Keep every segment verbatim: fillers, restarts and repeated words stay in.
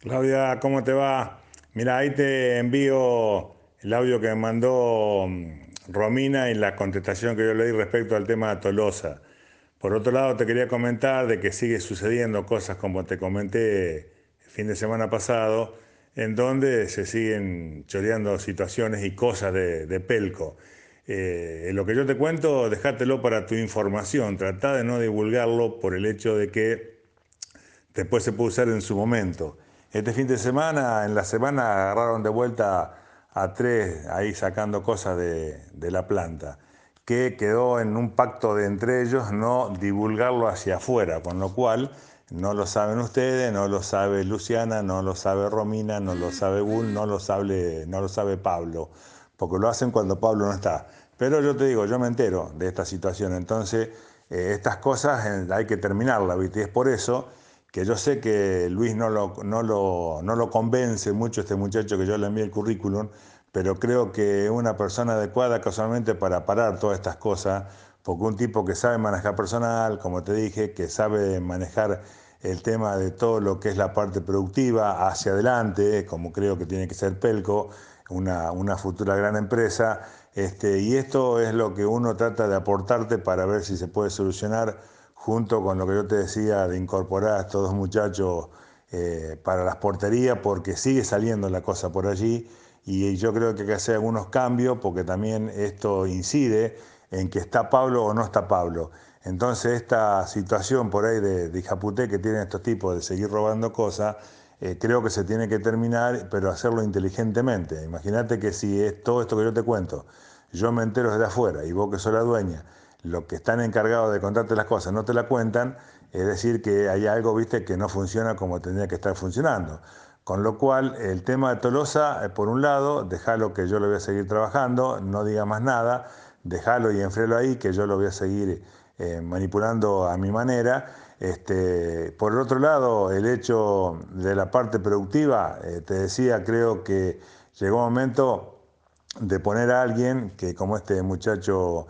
Claudia, ¿cómo te va? Mira, ahí te envío el audio que me mandó mm, Romina y la contestación que yo le di respecto al tema de Tolosa. Por otro lado, te quería comentar de que sigue sucediendo cosas como te comenté el fin de semana pasado, en donde se siguen choreando situaciones y cosas de, de Pelco. Eh, lo que yo te cuento, dejátelo para tu información, tratá de no divulgarlo por el hecho de que después se puede usar en su momento. Este fin de semana, en la semana, agarraron de vuelta a tres ahí sacando cosas de, de la planta, que quedó en un pacto de entre ellos no divulgarlo hacia afuera, con lo cual no lo saben ustedes, no lo sabe Luciana, no lo sabe Romina, no lo sabe Bull, no lo sabe, no lo sabe Pablo, porque lo hacen cuando Pablo no está. Pero yo te digo, yo me entero de esta situación, entonces eh, estas cosas eh, hay que terminarlas, ¿viste? Y es por eso que yo sé que Luis no lo, no lo, no lo convence mucho este muchacho que yo le envié el currículum, pero creo que es una persona adecuada casualmente para parar todas estas cosas, porque un tipo que sabe manejar personal, como te dije, que sabe manejar el tema de todo lo que es la parte productiva hacia adelante, como creo que tiene que ser Pelco, una, una futura gran empresa, este, y esto es lo que uno trata de aportarte para ver si se puede solucionar junto con lo que yo te decía de incorporar a estos dos muchachos eh, para las porterías, porque sigue saliendo la cosa por allí y yo creo que hay que hacer algunos cambios porque también esto incide en que está Pablo o no está Pablo. Entonces esta situación por ahí de, de hijaputé que tienen estos tipos de seguir robando cosas, eh, creo que se tiene que terminar, pero hacerlo inteligentemente. Imagínate que si es todo esto que yo te cuento, yo me entero desde afuera y vos que sos la dueña, los que están encargados de contarte las cosas no te la cuentan, es decir, que hay algo, viste, que no funciona como tendría que estar funcionando. Con lo cual, el tema de Tolosa, eh, por un lado, déjalo que yo lo voy a seguir trabajando, no diga más nada, déjalo y enfrélo ahí, que yo lo voy a seguir eh, manipulando a mi manera. Este, por el otro lado, el hecho de la parte productiva, eh, te decía, creo que llegó un momento de poner a alguien que como este muchacho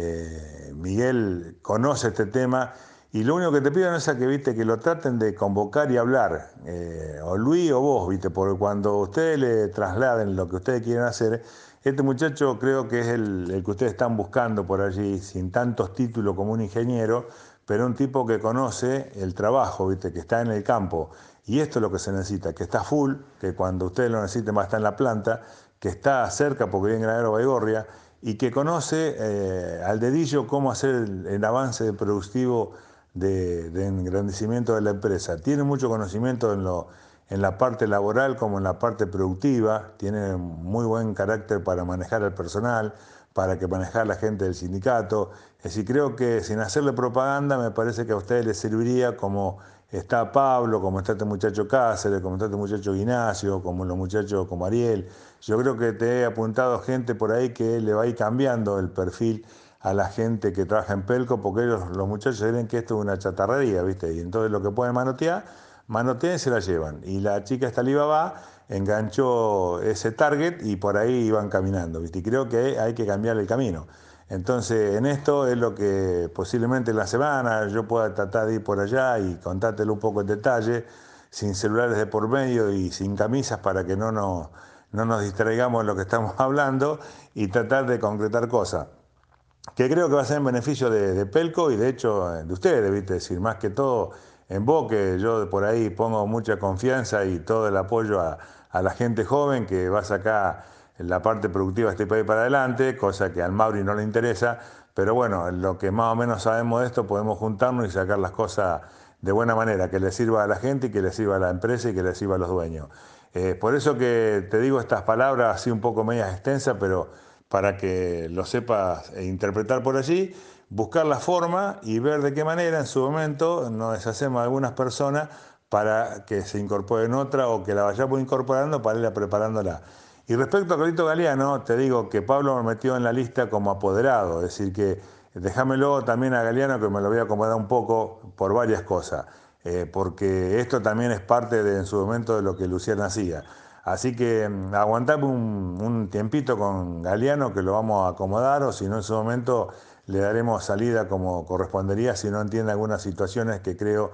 eh, Miguel conoce este tema y lo único que te pido es a que viste que lo traten de convocar y hablar, eh, o Luis o vos, viste, porque cuando ustedes le trasladen lo que ustedes quieren hacer, este muchacho creo que es el, el que ustedes están buscando por allí, sin tantos títulos como un ingeniero, pero un tipo que conoce el trabajo, viste, que está en el campo. Y esto es lo que se necesita, que está full, que cuando ustedes lo necesiten va a estar en la planta, que está cerca porque vive en Granadero Baigorria y que conoce eh, al dedillo cómo hacer el, el avance productivo de, de engrandecimiento de la empresa. Tiene mucho conocimiento en, lo, en la parte laboral como en la parte productiva, tiene muy buen carácter para manejar al personal, para que manejar a la gente del sindicato. Es decir, creo que sin hacerle propaganda me parece que a ustedes les serviría como está Pablo, como está este muchacho Cáceres, como está este muchacho Ignacio, como los muchachos como Ariel. Yo creo que te he apuntado gente por ahí que le va a ir cambiando el perfil a la gente que trabaja en Pelco, porque ellos, los muchachos creen que esto es una chatarrería, ¿viste? Y entonces lo que pueden manotear, manotean y se la llevan. Y la chica esta Alibaba enganchó ese target y por ahí iban caminando, ¿viste? Y creo que hay que cambiar el camino. Entonces, en esto es lo que posiblemente en la semana yo pueda tratar de ir por allá y contártelo un poco en detalle, sin celulares de por medio y sin camisas para que no nos, no nos distraigamos en lo que estamos hablando y tratar de concretar cosas que creo que va a ser en beneficio de, de Pelco y de hecho eh, de ustedes, ¿viste? Es decir, más que todo en vos, que yo por ahí pongo mucha confianza y todo el apoyo a, a la gente joven que va a sacar la parte productiva de este país para adelante, cosa que al Mauri no le interesa, pero bueno, lo que más o menos sabemos de esto, podemos juntarnos y sacar las cosas de buena manera, que le sirva a la gente y que le sirva a la empresa y que le sirva a los dueños. Eh, por eso que te digo estas palabras así un poco medias extensas, pero para que lo sepas eh, interpretar por allí, buscar la forma y ver de qué manera en su momento nos deshacemos de algunas personas para que se incorporen otra o que la vayamos incorporando para ir preparándola. Y respecto a Carlito Galeano, te digo que Pablo me metió en la lista como apoderado, es decir que déjamelo también a Galeano que me lo voy a acomodar un poco por varias cosas, eh, porque esto también es parte de, en su momento de lo que Luciana hacía. Así que mm, aguantame un, un tiempito con Galeano que lo vamos a acomodar o si no en su momento le daremos salida como correspondería si no entiende algunas situaciones que creo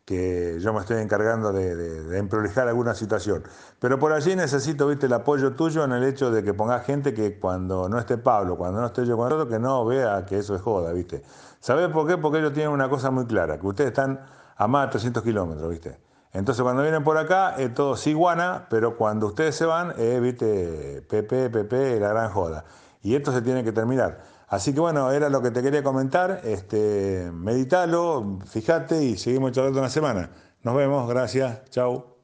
que yo me estoy encargando de, de, de emprolijar alguna situación. Pero por allí necesito, viste, el apoyo tuyo en el hecho de que pongas gente que cuando no esté Pablo, cuando no esté yo con otro, que no vea que eso es joda, viste. ¿Sabés por qué? Porque ellos tienen una cosa muy clara, que ustedes están a más de trescientos kilómetros, viste. Entonces cuando vienen por acá es todo ciguana, pero cuando ustedes se van, eh, viste, Pepe, Pepe, la gran joda. Y esto se tiene que terminar. Así que bueno, era lo que te quería comentar. Este, meditalo, fíjate y seguimos charlando una semana. Nos vemos, gracias, chau.